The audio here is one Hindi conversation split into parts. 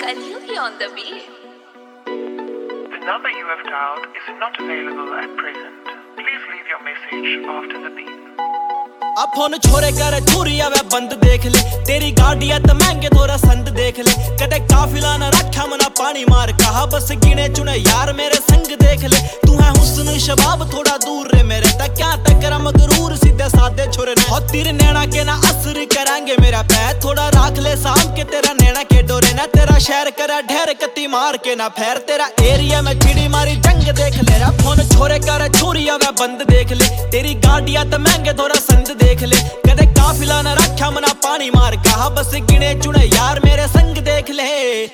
Kalyuki on the beat. The number you have dialed is not available at present. Please leave your message after the beep. अब फोन छोरे कर छुरी आवे बंद देख ले, तेरी गाड़ी है तो महंगे थोड़ा संद देख ले। कदे काफिला न रखा मना पानी मार, कहा बस गिने चुने यार मेरे संग देख ले। तू है हुस्न शबाब थोड़ा दूर रे मेरे, तक क्या टकरा मगरूर सीधे साधे छोरे ने। और तेरे नैना के ना असर कराएंगे मेरा पैर, थोड़ा राख ले साम के तेरा नैना के डोरे ना। तेरा शहर करा ढेर कत्ती मार के ना फेर, तेरा एरिया में चिड़ी मारी जंग देख ले। फोन छोरे कर छुरी आवे बंद देख ले, तेरी गाड़ी है तो महंगे थोड़ा संद देख ले। कदे काफिला न रखा मना पानी मार, कहा बस गिने चुने यार मेरे संग देख ले।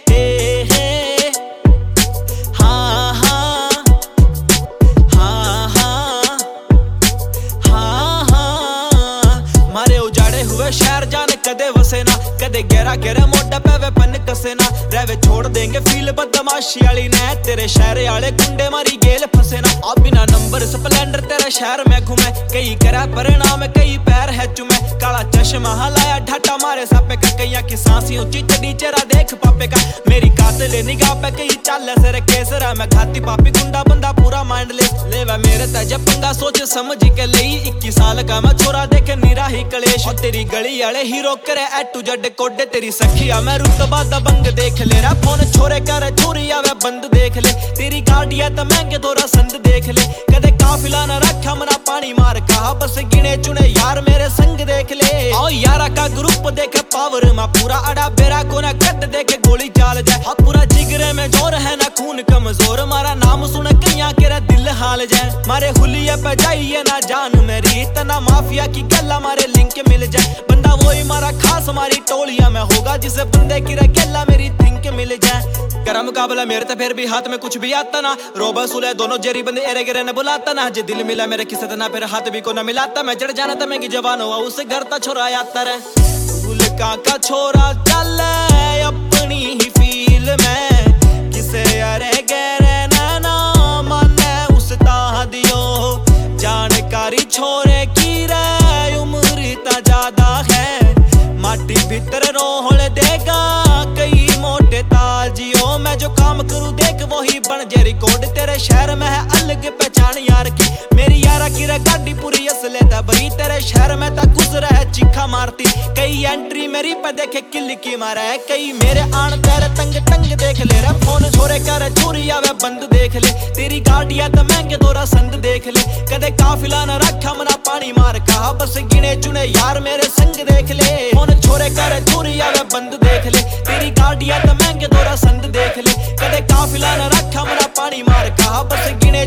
हाँ हाँ हाँ हाँ हाँ हाँ, मारे उजाड़े हुए शहर जाने कदे वसे ना, कदे गहरा गहरा मोटा पे पन कसे ना। रहवे छोड़ देंगे फील बदमाशी वाली ने, तेरे शहर आले गुंडे मारी गेल फसे ना। अब बिना नंबर स्प्लेंडर तेरे शहर में घूमे, कई करा परिणाम कई पैर है चुमे। काला चश्मा हलाया ढाटा मारे सापे का, कैया की सांसी ऊंची चढ़ी चेहरा देख पापे का। मेरी कातिल निगाह पे कई चाल सर केसरा, मैं घाती पापी गुंडा बंदा पूरा माइंड ले वा मेरे तज पंगा सोच समझ के लई। 21 साल का मैं छोरा देखे निरा ही कलेश, और तेरी गली वाले हीरो करे ए टू जेड कोडे। तेरी सखिया मैं रुतबा दबंग देख ले रा, फोन छोरे कर छुरी आवे बंद देख ले। तेरी गाड़ी है तो महंगे थोड़ा संद देख ले, कदे काफिला न रखा मना पानी मार, कहा बस गिने चुने यार मेरे संग देख ले। और यारा का ग्रुप देखे पावर में पूरा अड़ा बेरा को ना कट देखे गोली चाल जाए। हाँ पूरा जिगरे में जोर है ना खून कमजोर, मारा नाम सुन कैया केरा दिल हाल जाए। मारे हुलिया पे जाइए ना जान मेरी, इतना माफिया की गल्ला मारे लिंक मिल जाए। बंदा वही मारा खास हमारी टोलिया में होगा, जिसे बंदे की गल्ला मेरी थिंक मिल जाए। करा मुकाबला मेरे तो फिर भी हाथ में कुछ भी आता ना, रोबा सुले दोनों जेरी बंदे एरे गिरे ने बुलाता ना। जे दिल मिला मेरे किसे ना फिर हाथ भी को ना मिलाता, मैं जड़ जाना था मैं की जवान हुआ उसे घर ता छोरा आता रे। फूल का छोरा चल अपनी ही फील में, किसे अरे गहरे ना माने उस ताह दियो। जानकारी छोरे की रे उम्र ता ज्यादा है, माटी भीतर रोहल देगा कई मोटे ताजियो। मैं जो काम करूं देख वही बन जे रिकॉर्ड, तेरे शहर में है अलग पहचान यार की। मेरी यारा की रे गाड़ी पूरी असले दा बरी, तेरे शहर में ता गुजरा है चीखा मारती। कई एंट्री मेरी पे देखे किल की मारा है, कई मेरे आन तेरे तंग टंग देख ले रे। फोन छोरे कर छुरी आवे बंद देख ले, तेरी गाड़ी है तो महंगे थोड़ा संद देख ले। कदे काफिला न रखा मना पानी मार, कहा बस गिने चुने यार मेरे संग देख ले। फोन छोरे कर छुरी आवे बंद देख ले, तेरी गाड़ी है तो महंगे थोड़ा संद देख ले। कदे काफिला न रखा मना पानी मार, कहा बस गिने